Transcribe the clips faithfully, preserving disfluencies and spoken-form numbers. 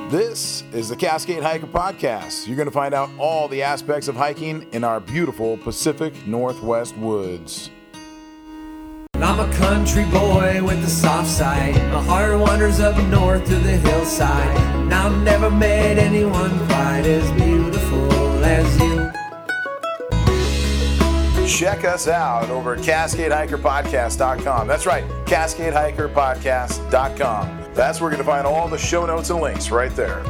This is the Cascade Hiker Podcast. You're going to find out all the aspects of hiking in our beautiful Pacific Northwest woods. I'm a country boy with a soft side. My heart wanders up north to the hillside. And I've never met anyone quite as beautiful as you. Check us out over at Cascade Hiker Podcast dot com. That's right, Cascade Hiker Podcast dot com. That's where you're going to find all the show notes and links right there.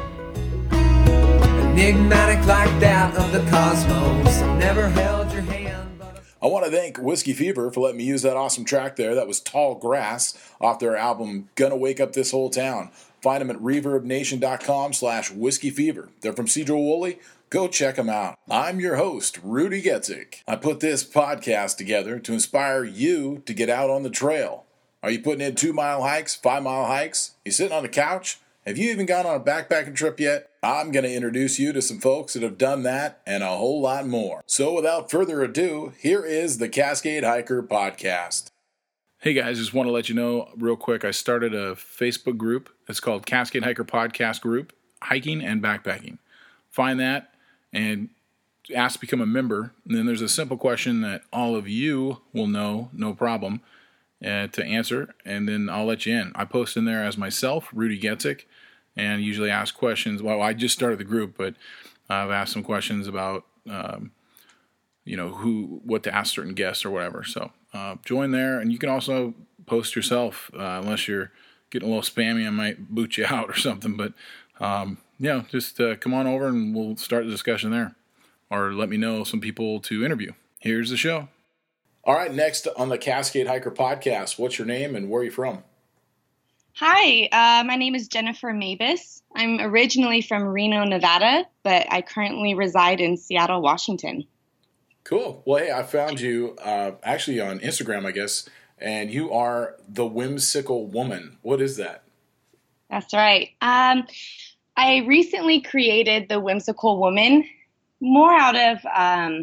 Enigmatic like that of the cosmos. I've never held your hand. But I want to thank Whiskey Fever for letting me use that awesome track there. That was Tall Grass off their album Gonna Wake Up This Whole Town. Find them at reverb nation dot com slash whiskey fever. They're from Cedro Woolley. Go check them out. I'm your host, Rudy Getzik. I put this podcast together to inspire you to get out on the trail. Are you putting in two-mile hikes, five-mile hikes? You sitting on the couch? Have you even gone on a backpacking trip yet? I'm going to introduce you to some folks that have done that and a whole lot more. So without further ado, here is the Cascade Hiker Podcast. Hey guys, just want to let you know real quick, I started a Facebook group. It's called Cascade Hiker Podcast Group, Hiking and Backpacking. Find that and ask to become a member. And then there's a simple question that all of you will know, no problem, uh, to answer. And then I'll let you in. I post in there as myself, Rudy Getzik, and usually ask questions. Well, I just started the group, but I've asked some questions about, um, you know, who, what to ask certain guests or whatever. So uh, join there, and you can also post yourself. Uh, unless you're getting a little spammy, I might boot you out or something. But um, yeah, just uh, come on over and we'll start the discussion there, or let me know some people to interview. Here's the show. All right, next on the Cascade Hiker Podcast, what's your name and where are you from? Hi, uh, my name is Jennifer Mabus. I'm originally from Reno, Nevada, but I currently reside in Seattle, Washington. Cool. Well, hey, I found you uh, actually on Instagram, I guess, and you are the Whimsical Woman. What is that? That's right. Um, I recently created the Whimsical Woman more out of um,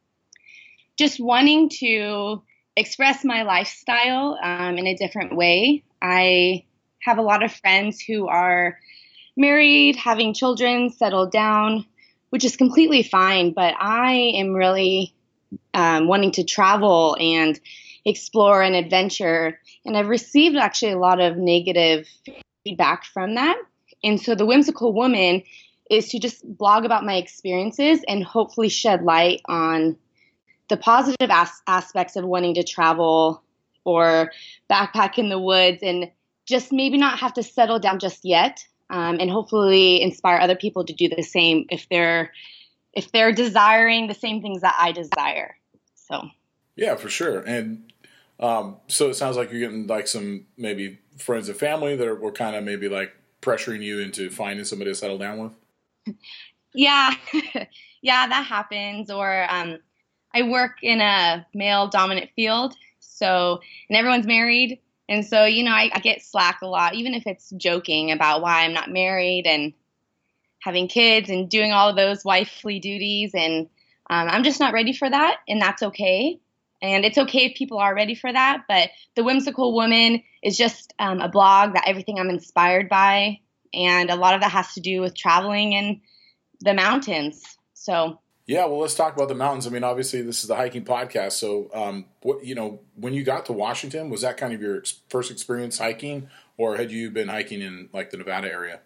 just wanting to express my lifestyle um, in a different way. I have a lot of friends who are married, having children, settled down, which is completely fine. But I am really um, wanting to travel and explore and adventure. And I've received actually a lot of negative feedback from that. And so the Whimsical Woman is to just blog about my experiences and hopefully shed light on the positive as- aspects of wanting to travel or backpack in the woods and just maybe not have to settle down just yet, um, and hopefully inspire other people to do the same if they're if they're desiring the same things that I desire. So yeah, for sure. And um, so it sounds like you're getting like some maybe friends and family that are, were kind of maybe like pressuring you into finding somebody to settle down with. Yeah, yeah, that happens. Or um, I work in a male dominant field. So, and everyone's married. And so, you know, I, I get slack a lot, even if it's joking about why I'm not married and having kids and doing all of those wifely duties. And um, I'm just not ready for that. And that's okay. And it's okay if people are ready for that. But the Whimsical Woman is just um, a blog that everything I'm inspired by. And a lot of that has to do with traveling in the mountains. So yeah, well, let's talk about the mountains. I mean, obviously, this is the hiking podcast. So, um, what you know, when you got to Washington, was that kind of your ex- first experience hiking, or had you been hiking in like the Nevada area?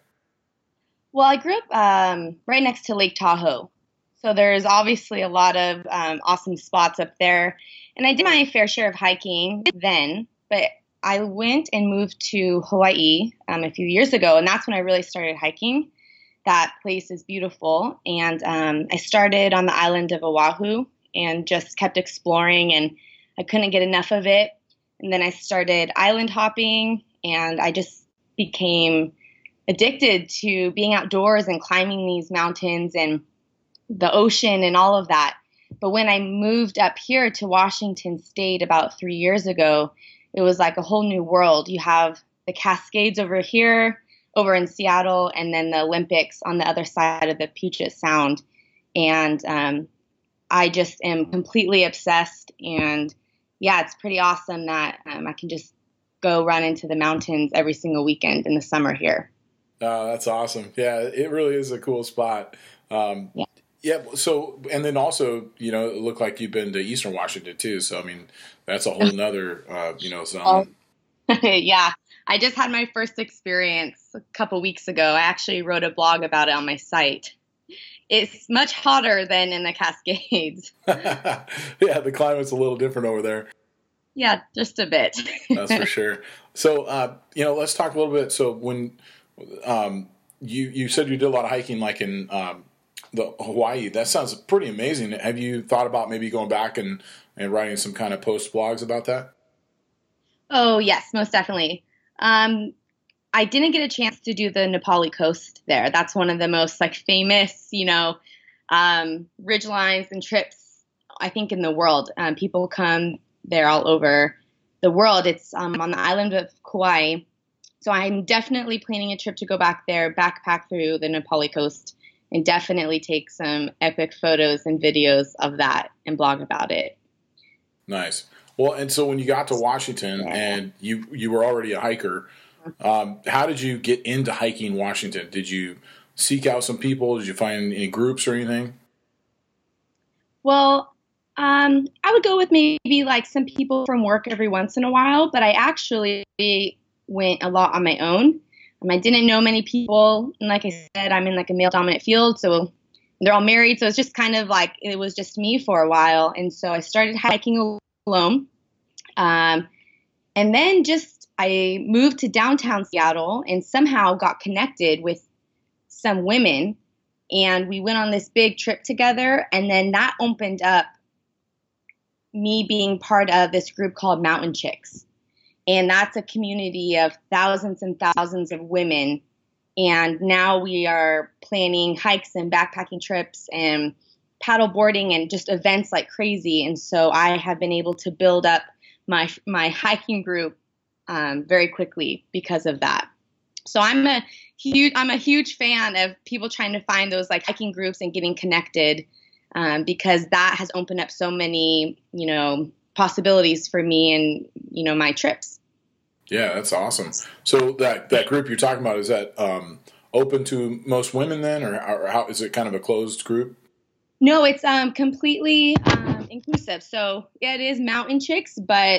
Well, I grew up um, right next to Lake Tahoe, so there's obviously a lot of um, awesome spots up there. And I did my fair share of hiking then, but I went and moved to Hawaii um, a few years ago, and that's when I really started hiking. That place is beautiful. And um, I started on the island of Oahu and just kept exploring, and I couldn't get enough of it. And then I started island hopping, and I just became addicted to being outdoors and climbing these mountains and the ocean and all of that. But when I moved up here to Washington State about three years ago, it was like a whole new world. You have the Cascades over here, over in Seattle, and then the Olympics on the other side of the Puget Sound. And um, I just am completely obsessed. And yeah, it's pretty awesome that um, I can just go run into the mountains every single weekend in the summer here. Oh, that's awesome. Yeah, it really is a cool spot. Um, Yeah. yeah. So, and then also, you know, it looked like you've been to Eastern Washington too. So, I mean, that's a whole nother, uh, you know, zone. Oh, yeah. I just had my first experience a couple weeks ago. I actually wrote a blog about it on my site. It's much hotter than in the Cascades. Yeah, the climate's a little different over there. Yeah, just a bit. That's for sure. So, uh, you know, let's talk a little bit. So, when um, you you said you did a lot of hiking, like in um, the Hawaii, that sounds pretty amazing. Have you thought about maybe going back and, and writing some kind of post blogs about that? Oh, yes, most definitely. Um, I didn't get a chance to do the Nepali coast there. That's one of the most like famous, you know, um, ridge lines and trips, I think, in the world. Um, people come there all over the world. It's um, on the island of Kauai. So I'm definitely planning a trip to go back there, backpack through the Nepali coast, and definitely take some epic photos and videos of that and blog about it. Nice. Well, and so when you got to Washington Yeah. and you you were already a hiker, um, how did you get into hiking Washington? Did you seek out some people? Did you find any groups or anything? Well, um, I would go with maybe like some people from work every once in a while, but I actually went a lot on my own. Um, I didn't know many people, and like I said, I'm in like a male dominant field, so they're all married, so it's just kind of like it was just me for a while, and so I started hiking alone, um, and then just I moved to downtown Seattle and somehow got connected with some women, and we went on this big trip together, and then that opened up me being part of this group called Mountain Chicks. And that's a community of thousands and thousands of women. And now we are planning hikes and backpacking trips and paddle boarding and just events like crazy. And so I have been able to build up my my hiking group um, very quickly because of that. So I'm a huge I'm a huge fan of people trying to find those like hiking groups and getting connected, um, because that has opened up so many, you know, possibilities for me and, you know, my trips. Yeah, that's awesome. So that, that group you're talking about, is that um, open to most women then, or, or how is it kind of a closed group? No, it's um, completely um, inclusive. So yeah, it is Mountain Chicks, but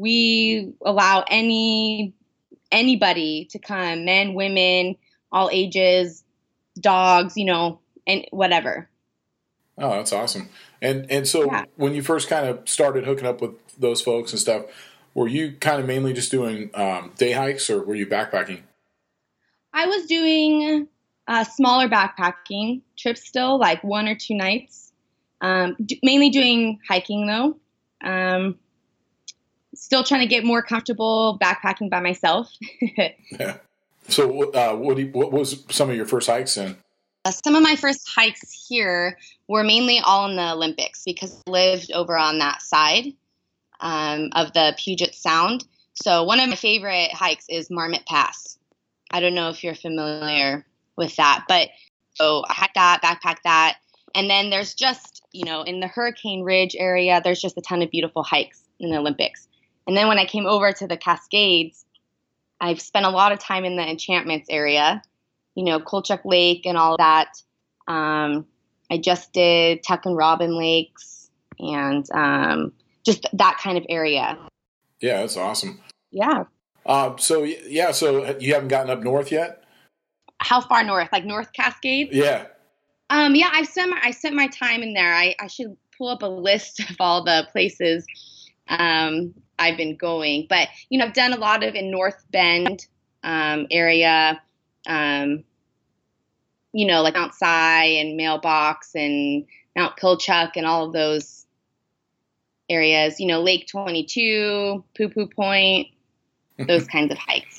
we allow any anybody to come, men, women, all ages, dogs, you know, and whatever. Oh, that's awesome. And and so Yeah. when you first kind of started hooking up with those folks and stuff, were you kind of mainly just doing um, day hikes, or were you backpacking? I was doing uh, smaller backpacking trips still, like one or two nights. Um, d- mainly doing hiking though. Um, still trying to get more comfortable backpacking by myself. Yeah. So uh, what, do you, what was some of your first hikes then? Uh, Some of my first hikes here were mainly all in the Olympics because I lived over on that side um, of the Puget Sound. So one of my favorite hikes is Marmot Pass. I don't know if you're familiar with that, but so I hiked that, backpacked that. And then there's just, you know, in the Hurricane Ridge area, there's just a ton of beautiful hikes in the Olympics. And then when I came over to the Cascades, I've spent a lot of time in the Enchantments area, you know, Kolchak Lake and all of that. Um, I just did Tuck and Robin Lakes and um, just that kind of area. Yeah, that's awesome. Yeah. Uh, so yeah, so you haven't gotten up north yet? How far north? Like North Cascades? Yeah. Um, yeah, I've spent my, I spent my time in there. I, I should pull up a list of all the places um, I've been going. But, you know, I've done a lot of in North Bend um, area, um, you know, like Mount Si and Mailbox and Mount Pilchuck and all of those areas, you know, Lake twenty-two, Poo Poo Point, those kinds of hikes.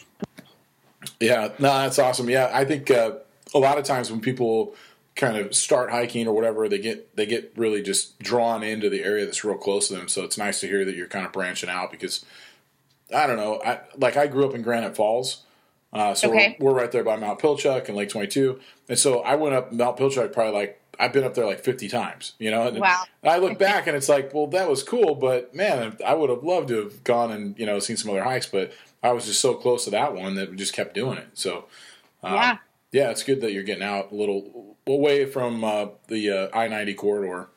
Yeah, no, that's awesome. Yeah, I think uh, a lot of times when people kind of start hiking or whatever, they get they get really just drawn into the area that's real close to them. So it's nice to hear that you're kind of branching out because, I don't know, I, like I grew up in Granite Falls, uh, so Okay. we're, we're right there by Mount Pilchuck and Lake twenty-two. And so I went up Mount Pilchuck probably like, I've been up there like fifty times, you know. And Wow. I look back and it's like, well, that was cool, but man, I would have loved to have gone and, you know, seen some other hikes, but I was just so close to that one that we just kept doing it. So, um, Yeah. Yeah, it's good that you're getting out a little away from uh, the uh, I ninety corridor.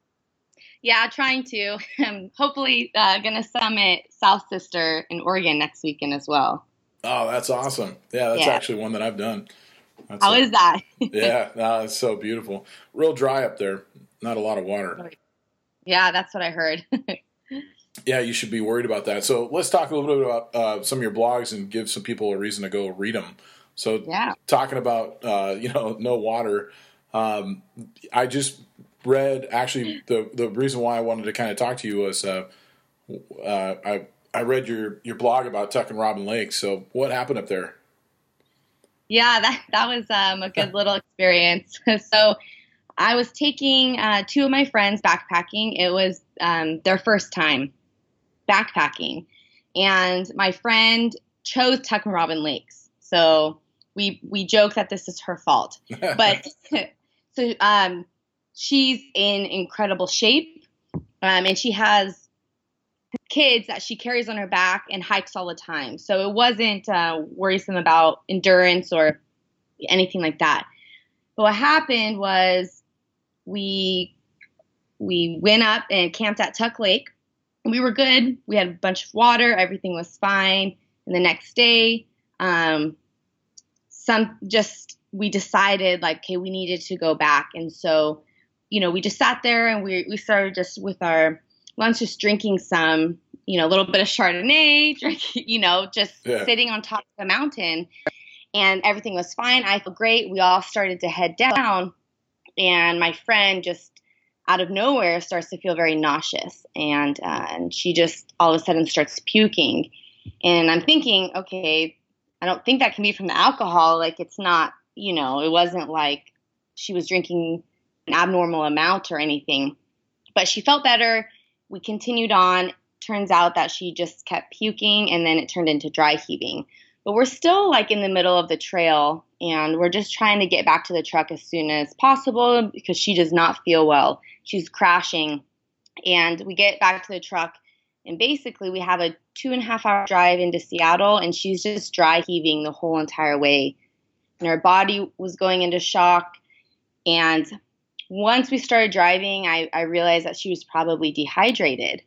Yeah, trying to. I'm hopefully uh, going to summit South Sister in Oregon next weekend as well. Oh, that's awesome. Yeah, that's Yeah. actually one that I've done. That's How a, is that? yeah, no, it's so beautiful. Real dry up there. Not a lot of water. Yeah, that's what I heard. Yeah, you should be worried about that. So let's talk a little bit about uh, some of your blogs and give some people a reason to go read them. So Yeah. talking about, uh, you know, no water, um, I just read, actually, the, the reason why I wanted to kind of talk to you was uh, uh, I I read your, your blog about Tuck and Robin Lake. So what happened up there? Yeah, that that was um, a good little experience. So I was taking uh, two of my friends backpacking. It was um, their first time backpacking, and my friend chose Tuck and Robin Lakes. So we we joke that this is her fault, but so um, she's in incredible shape, um, and she has kids that she carries on her back and hikes all the time. So it wasn't uh, worrisome about endurance or anything like that. But what happened was we we went up and camped at Tuck Lake. And we were good. We had a bunch of water. Everything was fine. And the next day, um, some just we decided like, okay, we needed to go back. And so, you know, we just sat there and we we started just with our lunch, just drinking some, you know, a little bit of Chardonnay, drink, you know, just Yeah. sitting on top of the mountain, and everything was fine. I felt great. We all started to head down, and my friend just out of nowhere starts to feel very nauseous, and uh, and she just all of a sudden starts puking, and I'm thinking, okay, I don't think that can be from the alcohol. Like, it's not, you know, it wasn't like she was drinking an abnormal amount or anything, but she felt better. We continued on. Turns out that she just kept puking, and then it turned into dry heaving. But we're still like in the middle of the trail, and we're just trying to get back to the truck as soon as possible because she does not feel well. She's crashing. And we get back to the truck, and basically we have a two and a half hour drive into Seattle, and she's just dry heaving the whole entire way. And her body was going into shock. And once we started driving, I, I realized that she was probably dehydrated.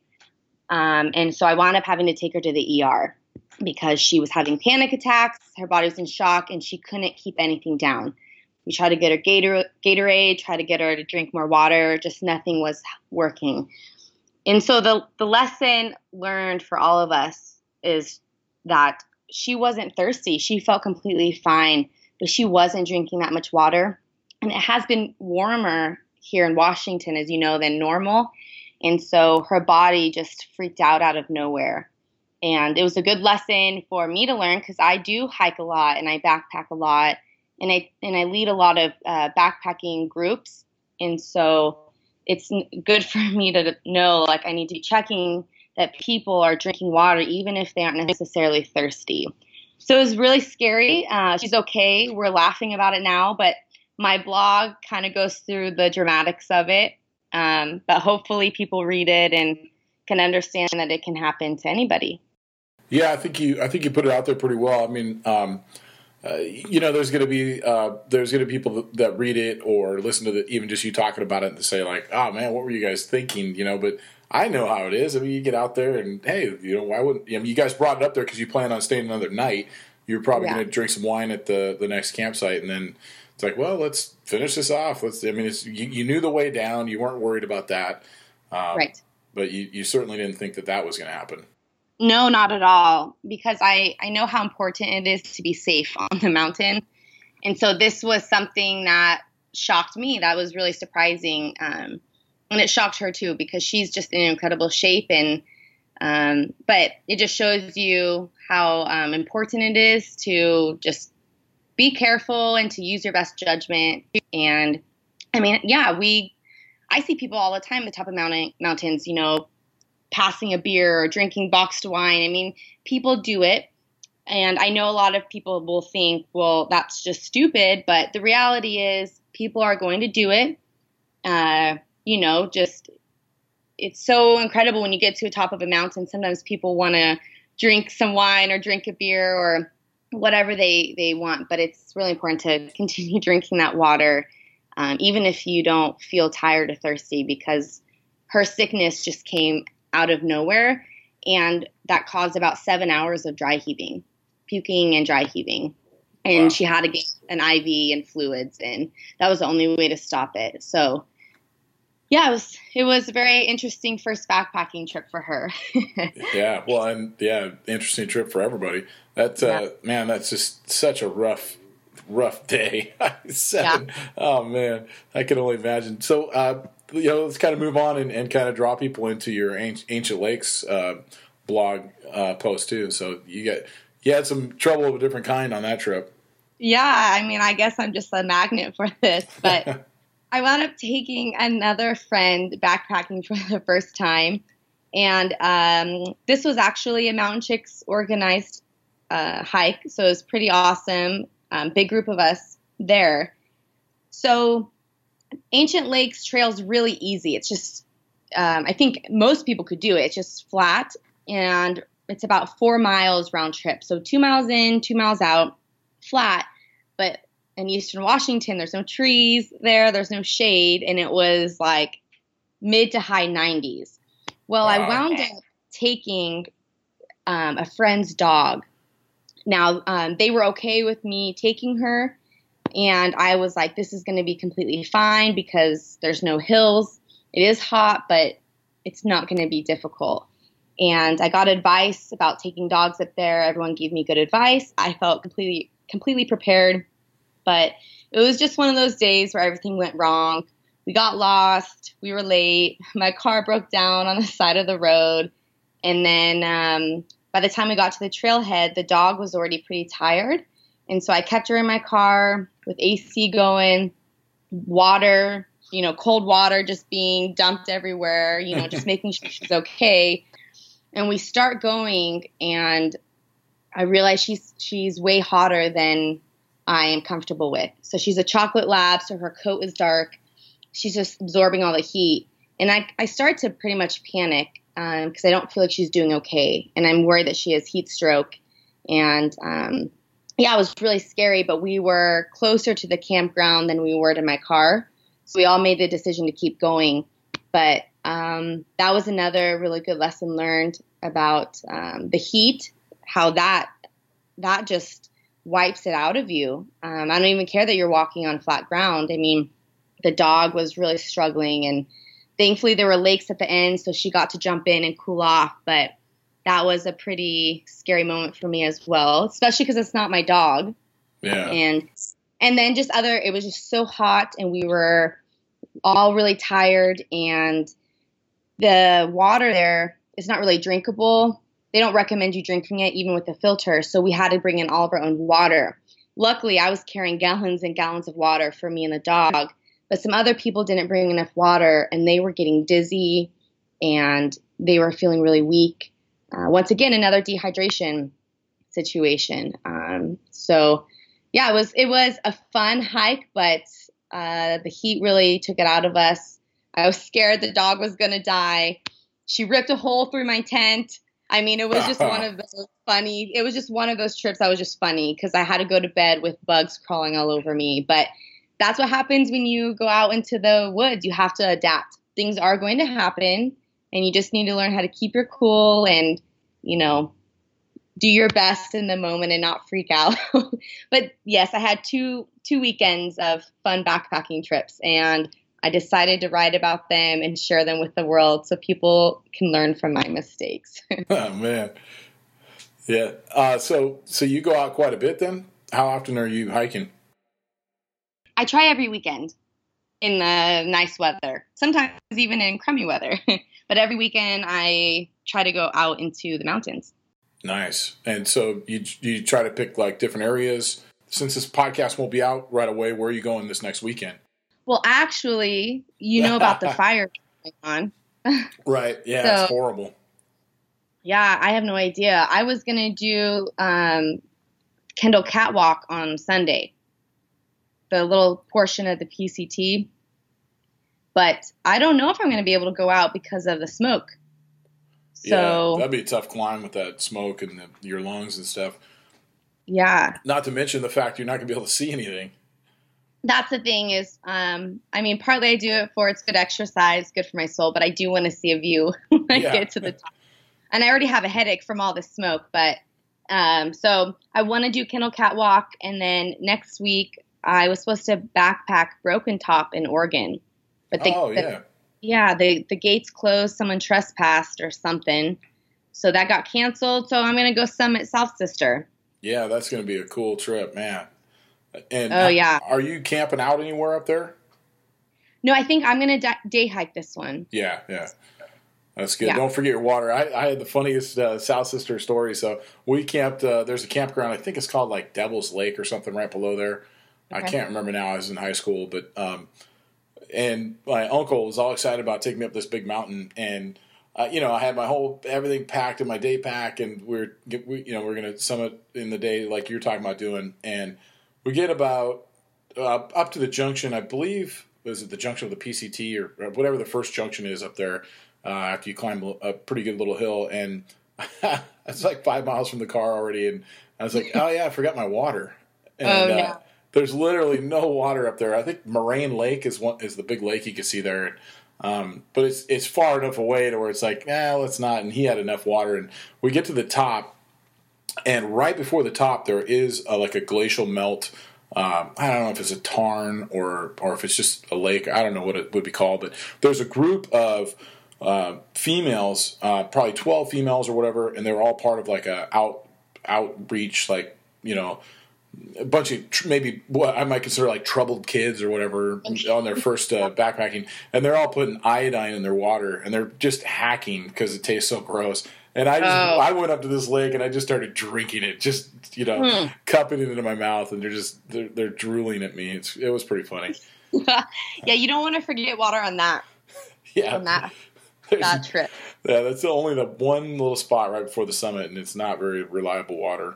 Um, and so I wound up having to take her to the E R because she was having panic attacks. Her body was in shock, and she couldn't keep anything down. We tried to get her Gator, Gatorade, tried to get her to drink more water. Just nothing was working. And so the, the lesson learned for all of us is that she wasn't thirsty. She felt completely fine, but she wasn't drinking that much water. And it has been warmer here in Washington, as you know, than normal. And so her body just freaked out out of nowhere. And it was a good lesson for me to learn because I do hike a lot and I backpack a lot. And I and I lead a lot of uh, backpacking groups. And so it's n- good for me to know, like, I need to be checking that people are drinking water, even if they aren't necessarily thirsty. So it was really scary. Uh, she's okay. We're laughing about it now, but my blog kind of goes through the dramatics of it. Um, but hopefully people read it and can understand that it can happen to anybody. Yeah, I think you. I think you put it out there pretty well. I mean, um, uh, you know, there's going to be uh, there's going to be people that, that read it or listen to the, even just you talking about it and say like, "Oh man, what were you guys thinking?" You know, but I know how it is. I mean, you get out there and hey, you know, why wouldn't? I mean, you guys brought it up there because you plan on staying another night. You're probably Yeah. going to drink some wine at the the next campsite, and then it's like, well, let's finish this off. Let's. I mean, it's, you, you knew the way down. You weren't worried about that, um, Right. But you, you certainly didn't think that that was going to happen. No, not at all, because I, I know how important it is to be safe on the mountain. And so this was something that shocked me. That was really surprising. Um, and it shocked her too, because she's just in incredible shape. And um, but it just shows you how um, important it is to just be careful and to use your best judgment. And I mean, yeah, we, I see people all the time at the top of mountain, mountains, you know, passing a beer or drinking boxed wine. I mean, people do it. And I know a lot of people will think, well, that's just stupid. But the reality is people are going to do it. Uh, you know, just it's so incredible when you get to the top of a mountain. Sometimes people want to drink some wine or drink a beer or whatever they, they want. But it's really important to continue drinking that water, um, even if you don't feel tired or thirsty, because her sickness just came out of nowhere, and that caused about seven hours of dry heaving, puking and dry heaving. And wow. She had to get an I V and fluids, and that was the only way to stop it. So, yeah, it was it was a very interesting first backpacking trip for her. Yeah, well, and yeah, interesting trip for everybody. That uh, yeah. man, that's just such a rough, rough day. Seven. Yeah. Oh man, I can only imagine. So, uh, you know, let's kind of move on and, and kind of draw people into your Ancient Lakes uh, blog uh, post too. So you get you had some trouble of a different kind on that trip. Yeah, I mean, I guess I'm just a magnet for this, but I wound up taking another friend backpacking for the first time, and um, this was actually a Mountain Chicks organized uh, hike, so it was pretty awesome. Um, big group of us there. So Ancient Lakes trail's really easy. It's just, um, I think most people could do it. It's just flat, and it's about four miles round trip. So two miles in, two miles out. Flat, but in Eastern Washington, there's no trees there, there's no shade, and it was like mid to high nineties. Well, wow. I wound up taking um, a friend's dog. Now, um, they were okay with me taking her, and I was like, this is going to be completely fine because there's no hills. It is hot, but it's not going to be difficult. And I got advice about taking dogs up there. Everyone gave me good advice. I felt completely completely prepared, but it was just one of those days where everything went wrong. We got lost. We were late. My car broke down on the side of the road. And then um, by the time we got to the trailhead, the dog was already pretty tired. And so I kept her in my car with A C going, water, you know, cold water just being dumped everywhere, you know, just making sure she's okay. And we start going, and I realize she's she's way hotter than I am comfortable with. So she's a chocolate lab, so her coat is dark. She's just absorbing all the heat. And I, I start to pretty much panic because um, I don't feel like she's doing okay. And I'm worried that she has heat stroke. And, um, yeah, it was really scary. But we were closer to the campground than we were to my car. So we all made the decision to keep going. But um, that was another really good lesson learned about um, the heat. How that that just wipes it out of you. Um, I don't even care that you're walking on flat ground. I mean, the dog was really struggling, and thankfully there were lakes at the end, so she got to jump in and cool off. But that was a pretty scary moment for me as well, especially because it's not my dog. Yeah. And and then just other, it was just so hot, and we were all really tired, and the water there is not really drinkable. They don't recommend you drinking it even with a filter, so we had to bring in all of our own water. Luckily, I was carrying gallons and gallons of water for me and the dog, but some other people didn't bring enough water, and they were getting dizzy, and they were feeling really weak. Uh, once again, another dehydration situation. Um, so, yeah, it was it was a fun hike, but uh, the heat really took it out of us. I was scared the dog was going to die. She ripped a hole through my tent. I mean, it was just one of those funny, it was just one of those trips that was just funny because I had to go to bed with bugs crawling all over me. But that's what happens when you go out into the woods. You have to adapt. Things are going to happen, and you just need to learn how to keep your cool and, you know, do your best in the moment and not freak out. But yes, I had two two weekends of fun backpacking trips, and I decided to write about them and share them with the world so people can learn from my mistakes. Oh, man. Yeah. Uh, so so you go out quite a bit then? How often are you hiking? I try every weekend in the nice weather, sometimes even in crummy weather. But every weekend I try to go out into the mountains. Nice. And so you you try to pick like different areas. Since this podcast won't be out right away, where are you going this next weekend? Well, actually, you know about the fire going on. Right. Yeah, so, it's horrible. Yeah, I have no idea. I was going to do um, Kendall Catwalk on Sunday, the little portion of the P C T. But I don't know if I'm going to be able to go out because of the smoke. So yeah, that'd be a tough climb with that smoke and the, your lungs and stuff. Yeah. Not to mention the fact you're not going to be able to see anything. That's the thing is, um, I mean, partly I do it for it's good exercise, good for my soul, but I do want to see a view when I Yeah. get to the top. And I already have a headache from all the smoke, but um, so I want to do Kennel Catwalk, and then next week I was supposed to backpack Broken Top in Oregon, but they, Oh, the, yeah. yeah, the the gates closed, someone trespassed or something, so that got canceled. So I'm gonna go summit South Sister. Yeah, that's going to be a cool trip, man. And Oh, yeah. are you camping out anywhere up there? No, I think I'm gonna da- day hike this one. Yeah, yeah. That's good. Yeah. Don't forget your water. I, I had the funniest uh, South Sister story. So we camped, uh, there's a campground, I think it's called like Devil's Lake or something right below there. I Okay. can't remember now. I was in high school, but, um, and my uncle was all excited about taking me up this big mountain. And, uh, you know, I had my whole, everything packed in my day pack, and we're, we, you know, we're going to summit in the day like you're talking about doing. And we get about uh, up to the junction, I believe, was it the junction of the P C T or, or whatever the first junction is up there, uh, after you climb a pretty good little hill. And it's like five miles from the car already. And I was like, oh, yeah, I forgot my water. And, Oh, no. uh, there's literally no water up there. I think Moraine Lake is one is the big lake you can see there. Um, but it's it's far enough away to where it's like, eh, let's not. And he had enough water. And we get to the top, and right before the top, there is a, like a glacial melt. Um, I don't know if it's a tarn or or if it's just a lake. I don't know what it would be called. But there's a group of uh, females, uh, probably twelve females or whatever, and they're all part of like a out outreach, like, you know, a bunch of tr- maybe what I might consider like troubled kids or whatever on their first uh, backpacking, and they're all putting iodine in their water, and they're just hacking because it tastes so gross. And I just Oh. I went up to this lake and I just started drinking it, just, you know, Hmm. cupping it into my mouth, and they're just they're, they're drooling at me. It's it was pretty funny. Yeah, you don't want to forget water on that Yeah, on that There's- that trip. yeah, that's only the one little spot right before the summit, and it's not very reliable water.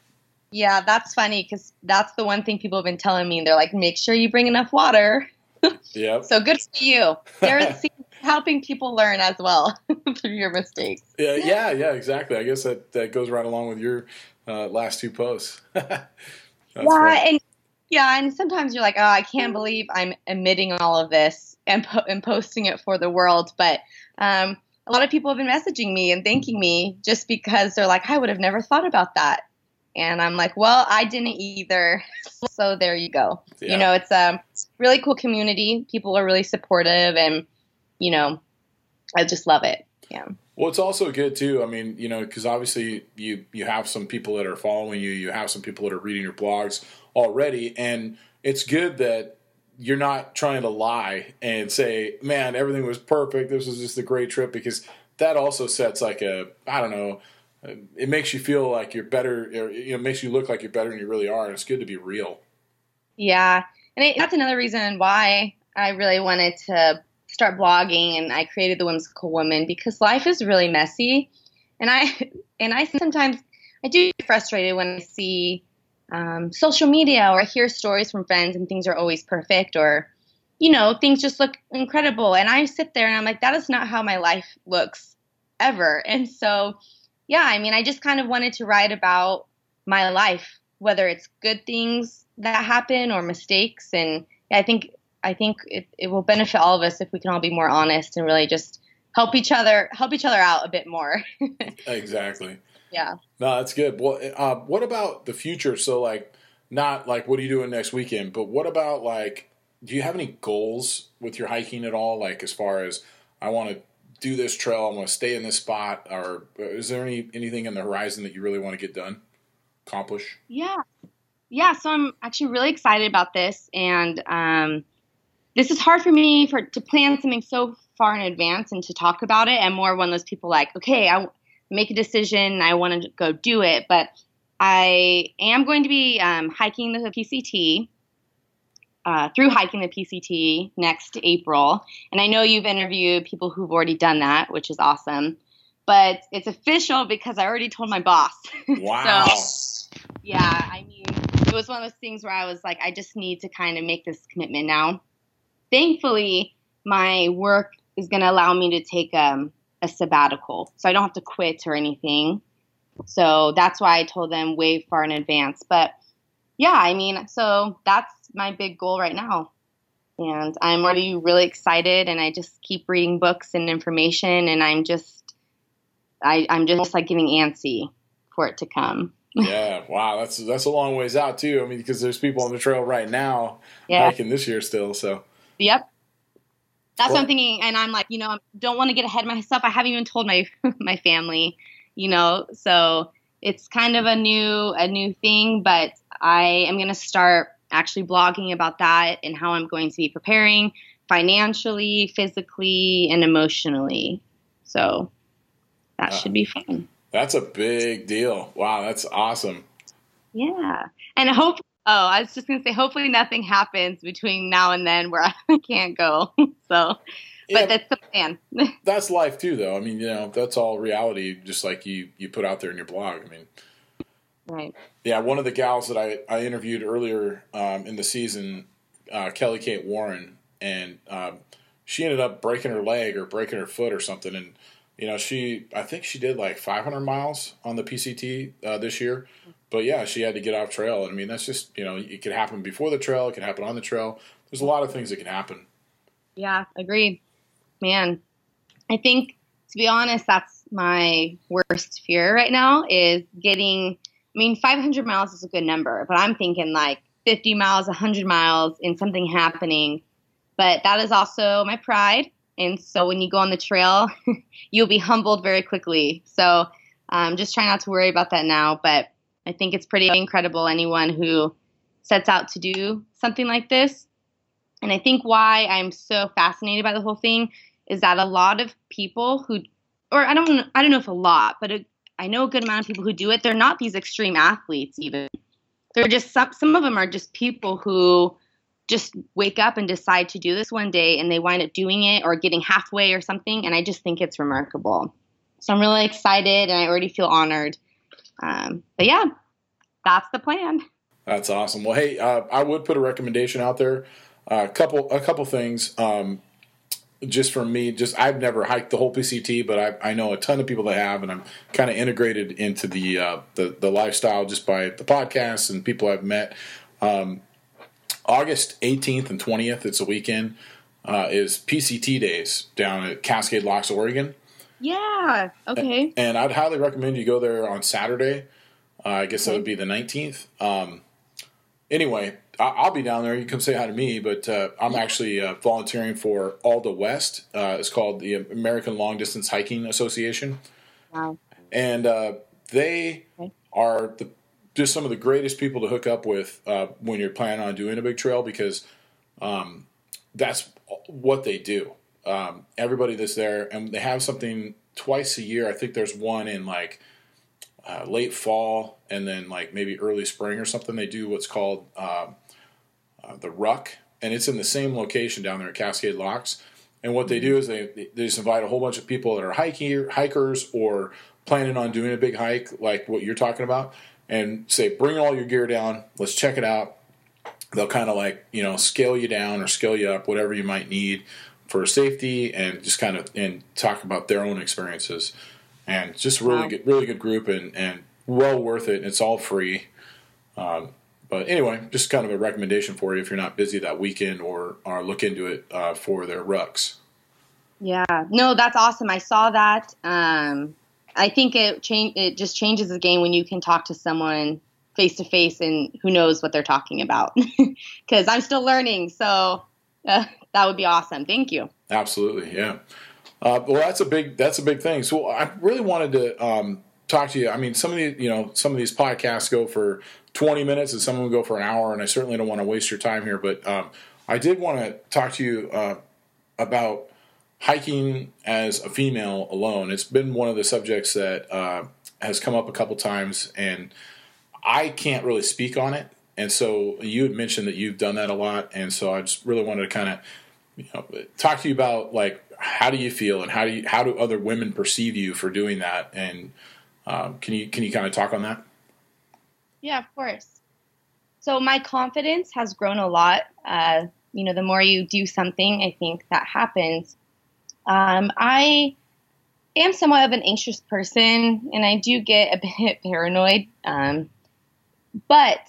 Yeah, that's funny because that's the one thing people have been telling me. They're like, make sure you bring enough water. Yep. So good for you. They're see- helping people learn as well through your mistakes. Yeah, yeah, yeah, exactly. I guess that, that goes right along with your uh, last two posts. That's yeah, funny. and yeah, and sometimes you're like, oh, I can't believe I'm admitting all of this and po- and posting it for the world. But um, a lot of people have been messaging me and thanking me just because they're like, I would have never thought about that. And I'm like, well, I didn't either. So there you go. Yeah. You know, it's a really cool community. People are really supportive, and, you know, I just love it. Yeah. Well, it's also good too. I mean, you know, because obviously you you have some people that are following you, you have some people that are reading your blogs already, and it's good that you're not trying to lie and say, "Man, everything was perfect. This was just a great trip," because that also sets like a I don't know. It makes you feel like you're better. Or, you know, makes you look like you're better than you really are, and it's good to be real. Yeah. And it, that's another reason why I really wanted to start blogging, and I created the Whimsical Woman, because life is really messy. And I, and I sometimes, I do get frustrated when I see um, social media or I hear stories from friends and things are always perfect, or, you know, things just look incredible. And I sit there and I'm like, that is not how my life looks ever. And so, yeah, I mean, I just kind of wanted to write about my life, whether it's good things that happen or mistakes. And I think I think it, it will benefit all of us if we can all be more honest and really just help each other help each other out a bit more. Exactly. Yeah. No, that's good. Well, uh, what about the future? So, like, not like what are you doing next weekend, but what about like, do you have any goals with your hiking at all? Like, as far as I want to do this trail, I want to stay in this spot, or is there any anything in the horizon that you really want to get done, accomplish? Yeah. Yeah. So I'm actually really excited about this. And um, this is hard for me for to plan something so far in advance and to talk about it. I'm more one of those people like, okay, I make a decision, I want to go do it. But I am going to be um, hiking the P C T, uh, through hiking the P C T next April. And I know you've interviewed people who've already done that, which is awesome. But it's official because I already told my boss. Wow. So, yeah, I mean, it was one of those things where I was like, I just need to kind of make this commitment now. Thankfully, my work is going to allow me to take um, a sabbatical, so I don't have to quit or anything. So that's why I told them way far in advance. But yeah, I mean, so that's my big goal right now. And I'm already really excited, and I just keep reading books and information, and I'm just, I, I'm just like getting antsy for it to come. Yeah, wow, that's that's a long ways out too. I mean, because there's people on the trail right now Yeah. hiking this year still. So Yep. That's Well- what I'm thinking. And I'm like, you know, I don't want to get ahead of myself. I haven't even told my my family, you know, so it's kind of a new a new thing, but I am going to start actually blogging about that and how I'm going to be preparing financially, physically, and emotionally. So that Uh, should be fun. that's a big deal. Wow, that's awesome. Yeah. And hope, oh, I was just going to say, hopefully nothing happens between now and then where I can't go. So, Yeah, but that's the plan. that's life too, though. I mean, you know, that's all reality, just like you you put out there in your blog. I mean, Right. yeah, one of the gals that I, I interviewed earlier um, in the season, uh, Kelly Kate Warren, and um, she ended up breaking her leg or breaking her foot or something. And, you know, she, I think she did like five hundred miles on the P C T uh, this year. But, yeah, she had to get off trail. I mean, that's just, you know, it could happen before the trail. It could happen on the trail. There's a lot of things that can happen. Yeah, agreed. Man, I think, to be honest, that's my worst fear right now is getting, I mean, five hundred miles is a good number, but I'm thinking like fifty miles, one hundred miles and something happening. But that is also my pride. And so when you go on the trail, you'll be humbled very quickly. So um, just try not to worry about that now. But I think it's pretty incredible, anyone who sets out to do something like this. And I think why I'm so fascinated by the whole thing is that a lot of people who, or I don't, I don't know if a lot, but a, I know a good amount of people who do it. They're not these extreme athletes even. They're just some, some of them are just people who just wake up and decide to do this one day and they wind up doing it or getting halfway or something. And I just think it's remarkable. So I'm really excited and I already feel honored. Um, but yeah, that's the plan. That's awesome. Well, hey, uh, I would put a recommendation out there. A uh, couple, a couple things. Um, just for me, just I've never hiked the whole P C T, but I, I know a ton of people that have, and I'm kind of integrated into the, uh, the the lifestyle just by the podcasts and people I've met. Um, August eighteenth and twentieth, it's a weekend, uh, is P C T days down at Cascade Locks, Oregon. Yeah. Okay. And I'd highly recommend you go there on Saturday. Uh, I guess that would be the nineteenth. Um, anyway, I- I'll be down there. You come say hi to me, but uh, I'm actually uh, volunteering for Alda West. Uh, it's called the American Long Distance Hiking Association. Wow. And uh, they Okay. are the, just some of the greatest people to hook up with uh, when you're planning on doing a big trail because um, that's what they do. Um, everybody that's there, and they have something twice a year. I think there's one in like uh, late fall and then like maybe early spring or something. They do what's called uh, uh, the Ruck, and it's in the same location down there at Cascade Locks. And what they do is they they just invite a whole bunch of people that are hiking hikers or planning on doing a big hike like what you're talking about, and say bring all your gear down. Let's check it out. They'll kind of like you know scale you down or scale you up, whatever you might need for safety, and just kind of and talk about their own experiences. And just really Wow. good, really good group, and, and well worth it. It's all free. Um, but anyway, just kind of a recommendation for you if you're not busy that weekend or, or look into it uh, for their rucks. Yeah. No, that's awesome. I saw that. Um, I think it change it just changes the game when you can talk to someone face to face and who knows what they're talking about. Because I'm still learning, so uh, that would be awesome. Thank you. Absolutely, yeah. Uh, well, that's a big that's a big thing. So I really wanted to um, talk to you. I mean, some of the you know some of these podcasts go for twenty minutes, and some of them go for an hour. And I certainly don't want to waste your time here, but um, I did want to talk to you uh, about hiking as a female alone. It's been one of the subjects that uh, has come up a couple times, and I can't really speak on it. And so you had mentioned that you've done that a lot, and so I just really wanted to kind of you know, talk to you about like how do you feel and how do you, how do other women perceive you for doing that, and um, can you can you kind of talk on that? Yeah, of course. So my confidence has grown a lot. Uh, you know, the more you do something, I think that happens. Um, I am somewhat of an anxious person, and I do get a bit paranoid. Um, but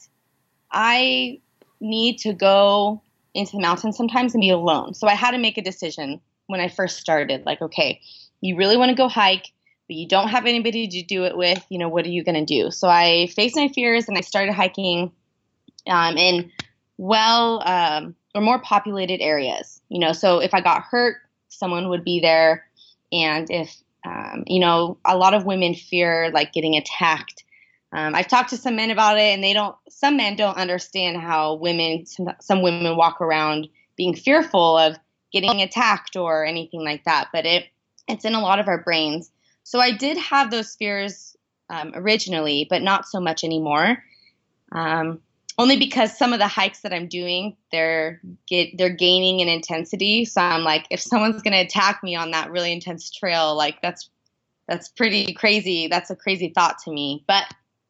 I need to go into the mountains sometimes and be alone. So I had to make a decision when I first started. Like, okay, you really want to go hike, but you don't have anybody to do it with. You know, what are you going to do? So I faced my fears and I started hiking um, in well um, or more populated areas. You know, so if I got hurt, someone would be there. And if, um, you know, a lot of women fear like getting attacked. Um, I've talked to some men about it, and they don't, some men don't understand how women, some, some women walk around being fearful of getting attacked or anything like that. But it, it's in a lot of our brains. So I did have those fears um, originally, but not so much anymore. Um, only because some of the hikes that I'm doing, they're get they're gaining in intensity. So I'm like, if someone's going to attack me on that really intense trail, like that's that's pretty crazy. That's a crazy thought to me. But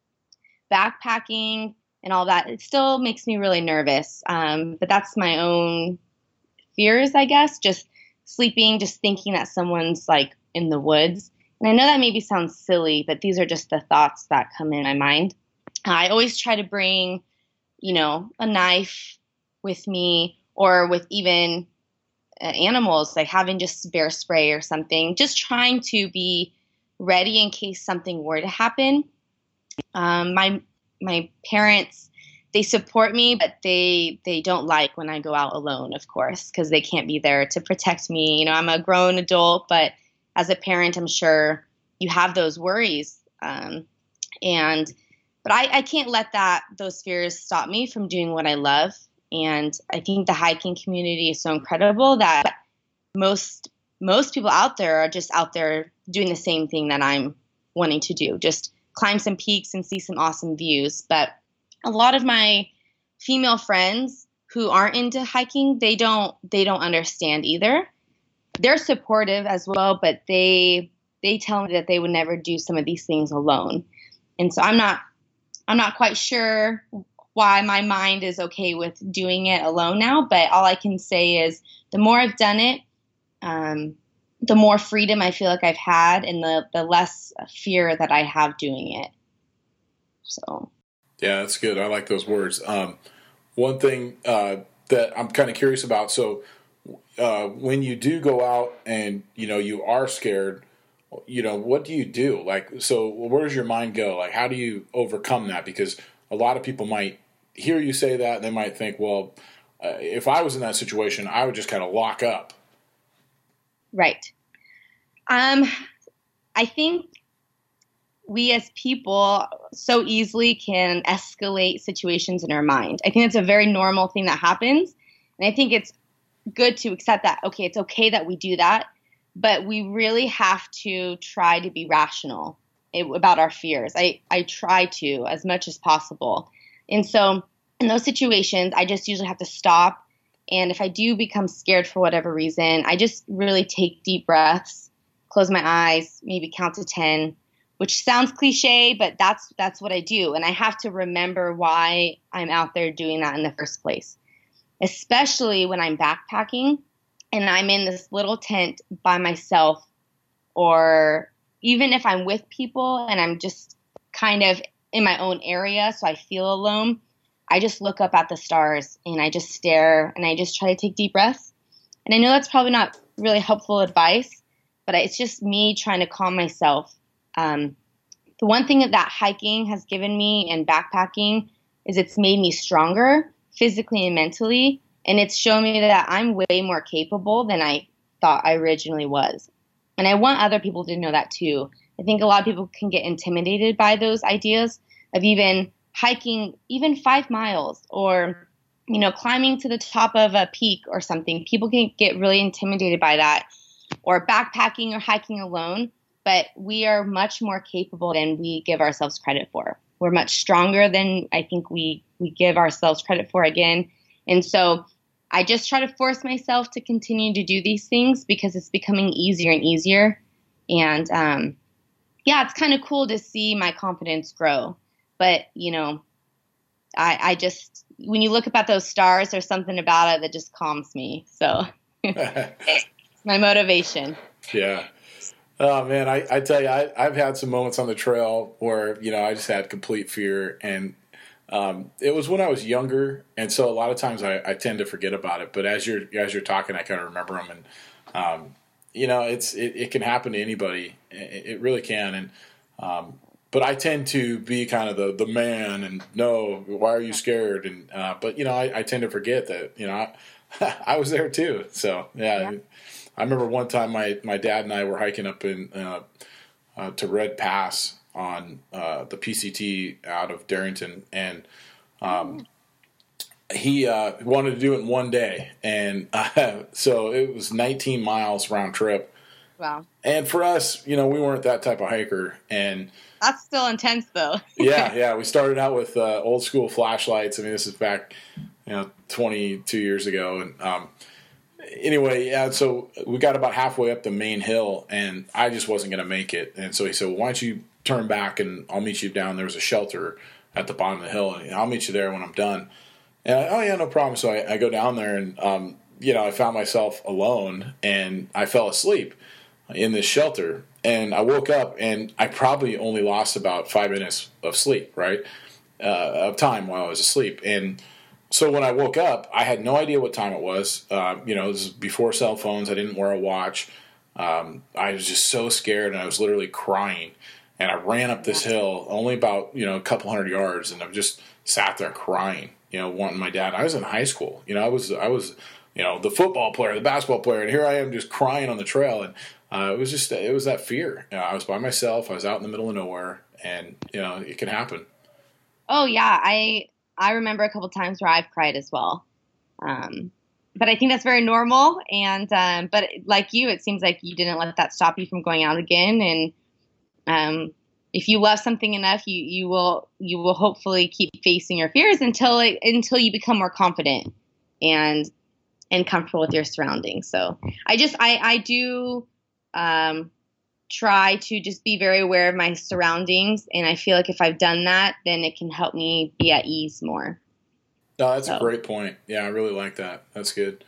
backpacking and all that, it still makes me really nervous. Um, but that's my own fears, I guess. Just sleeping, just thinking that someone's like in the woods. And I know that maybe sounds silly, but these are just the thoughts that come in my mind. I always try to bring, you know, a knife with me, or with even uh, animals, like having just bear spray or something, just trying to be ready in case something were to happen. Um, my my parents, they support me, but they they don't like when I go out alone, of course, because they can't be there to protect me. You know, I'm a grown adult, but as a parent, I'm sure you have those worries. Um, and but I, I can't let that those fears stop me from doing what I love. And I think the hiking community is so incredible that most most people out there are just out there doing the same thing that I'm wanting to do, just climb some peaks and see some awesome views. But a lot of my female friends who aren't into hiking, they don't they don't understand either. They're supportive as well, but they they tell me that they would never do some of these things alone. And so I'm not I'm not quite sure why my mind is okay with doing it alone now, but all I can say is the more I've done it, um, the more freedom I feel like I've had, and the, the less fear that I have doing it. So. Yeah, that's good. I like those words. Um, one thing uh, that I'm kind of curious about, so uh, when you do go out and, you know, you are scared, you know, what do you do? Like, so where does your mind go? Like, how do you overcome that? Because a lot of people might hear you say that, and they might think, well, uh, if I was in that situation, I would just kind of lock up. Right. Um, I think we as people so easily can escalate situations in our mind. I think it's a very normal thing that happens. And I think it's good to accept that, okay, it's okay that we do that, but we really have to try to be rational about our fears. I, I try to as much as possible. And so in those situations, I just usually have to stop. And if I do become scared for whatever reason, I just really take deep breaths, close my eyes, maybe count to ten, which sounds cliche, but that's that's what I do. And I have to remember why I'm out there doing that in the first place, especially when I'm backpacking and I'm in this little tent by myself, or even if I'm with people and I'm just kind of in my own area, so I feel alone, I just look up at the stars and I just stare and I just try to take deep breaths. And I know that's probably not really helpful advice, but it's just me trying to calm myself. Um, the one thing that, that hiking has given me and backpacking is it's made me stronger physically and mentally. And it's shown me that I'm way more capable than I thought I originally was. And I want other people to know that too. I think a lot of people can get intimidated by those ideas of even hiking even five miles or, you know, climbing to the top of a peak or something. People can get really intimidated by that, or backpacking or hiking alone. But we are much more capable than we give ourselves credit for. We're much stronger than I think we, we give ourselves credit for again. And so I just try to force myself to continue to do these things because it's becoming easier and easier. And um, yeah, it's kind of cool to see my confidence grow. But, you know, I, I just, when you look up at those stars, there's something about it that just calms me. So it's my motivation. Yeah. Oh man, I, I tell you, I, I've had some moments on the trail where, you know, I just had complete fear, and um, it was when I was younger, and so a lot of times I, I tend to forget about it. But as you're as you're talking, I kind of remember them, and um, you know, it's it, it can happen to anybody. It, it really can, and um, but I tend to be kind of the, the man, and no, why are you scared? And uh, but you know, I, I tend to forget that, you know, I, I was there too. So yeah. yeah. I remember one time my, my dad and I were hiking up in uh, uh, to Red Pass on uh, the P C T out of Darrington, and um, he uh, wanted to do it in one day, and uh, so it was nineteen miles round trip. Wow! And for us, you know, we weren't that type of hiker, and that's still intense, though. yeah, yeah. We started out with uh, old school flashlights. I mean, this is back, you know, twenty-two years ago, and um, anyway, yeah, so we got about halfway up the main hill, and I just wasn't going to make it. And so he said, well, why don't you turn back, and I'll meet you down. There was a shelter at the bottom of the hill, and I'll meet you there when I'm done. And I, oh, yeah, no problem. So I, I go down there, and, um, you know, I found myself alone, and I fell asleep in this shelter. And I woke up, and I probably only lost about five minutes of sleep, right, uh, of time while I was asleep. And so when I woke up, I had no idea what time it was. Uh, you know, this is before cell phones. I didn't wear a watch. Um, I was just so scared, and I was literally crying. And I ran up this hill, only about, you know, a couple hundred yards, and I just sat there crying, you know, wanting my dad. I was in high school. You know, I was, I was, you know, the football player, the basketball player, and here I am just crying on the trail. And uh, it was just, it was that fear. You know, I was by myself. I was out in the middle of nowhere, and, you know, it can happen. Oh, yeah. I... I remember a couple times where I've cried as well. Um, but I think that's very normal. And, um, but like you, it seems like you didn't let that stop you from going out again. And, um, if you love something enough, you, you will, you will hopefully keep facing your fears until it, until you become more confident and, and comfortable with your surroundings. So I just, I, I do, um, try to just be very aware of my surroundings, and I feel like if I've done that, then it can help me be at ease more. Oh, that's so. a great point. Yeah, I really like that. That's good.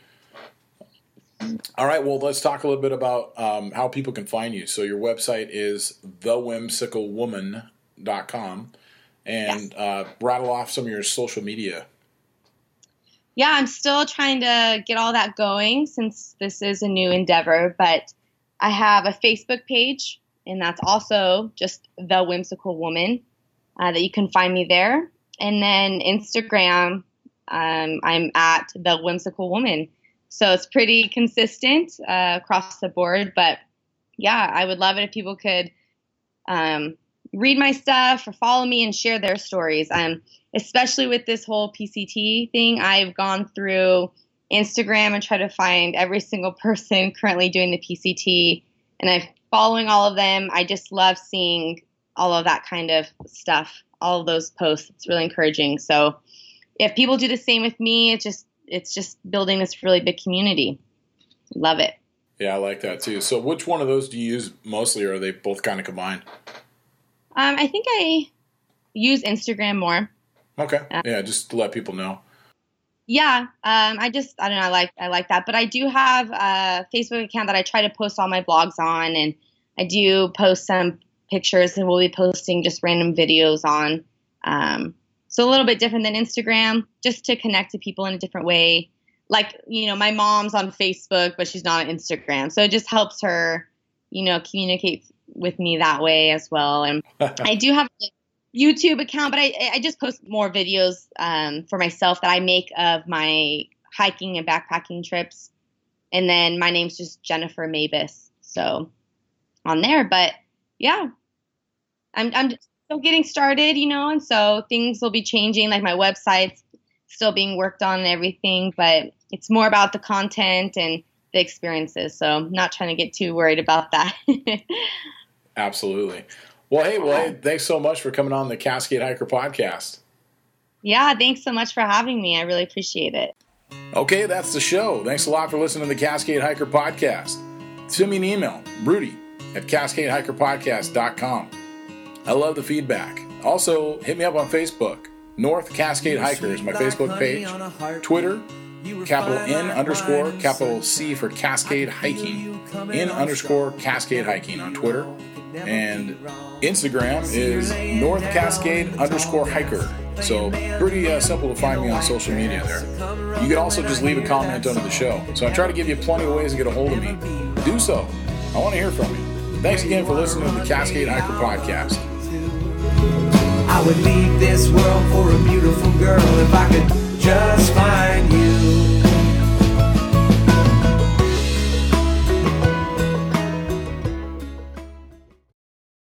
All right, well, let's talk a little bit about um, how people can find you. So your website is the whimsical woman dot com, and yes. uh, rattle off some of your social media. Yeah, I'm still trying to get all that going since this is a new endeavor, but I have a Facebook page, and that's also just The Whimsical Woman, uh, that you can find me there. And then Instagram, um, I'm at The Whimsical Woman. So it's pretty consistent uh, across the board. But, yeah, I would love it if people could um, read my stuff or follow me and share their stories. Um, especially with this whole P C T thing, I've gone through Instagram and try to find every single person currently doing the P C T, and I'm following all of them. I just love seeing all of that kind of stuff, all of those posts. It's really encouraging. So if people do the same with me, it's just it's just building this really big community. Love it. Yeah, I like that too. So which one of those do you use mostly, or are they both kind of combined? Um, I think I use Instagram more. Okay. Uh, yeah, just to let people know. Yeah, um, I just, I don't know, I like, I like that. But I do have a Facebook account that I try to post all my blogs on, and I do post some pictures, and we'll be posting just random videos on. Um, so a little bit different than Instagram, just to connect to people in a different way. Like, you know, my mom's on Facebook, but she's not on Instagram. So it just helps her, you know, communicate with me that way as well. And I do have a YouTube account, but I, I just post more videos um, for myself that I make of my hiking and backpacking trips. And then my name's just Jennifer Mavis. So on there, but yeah, I'm, I'm still getting started, you know, and so things will be changing. Like my website's still being worked on and everything, but it's more about the content and the experiences. So I'm not trying to get too worried about that. Absolutely. Well, hey, well, hey, thanks so much for coming on the Cascade Hiker podcast. Yeah, thanks so much for having me. I really appreciate it. Okay, that's the show. Thanks a lot for listening to the Cascade Hiker podcast. Send me an email, Rudy at cascade hiker podcast dot com. I love the feedback. Also, hit me up on Facebook. North Cascade Hiker is my Facebook page. Twitter, capital N underscore, capital C for Cascade Hiking. in underscore Cascade Hiking on Twitter. And Instagram is North Cascade underscore hiker. So pretty uh, simple to find me on social media there. You can also just leave a comment under the show. So I try to give you plenty of ways to get a hold of me. Do so. I want to hear from you. Thanks again for listening to the Cascade Hiker Podcast. I would leave this world for a beautiful girl if I could just find you.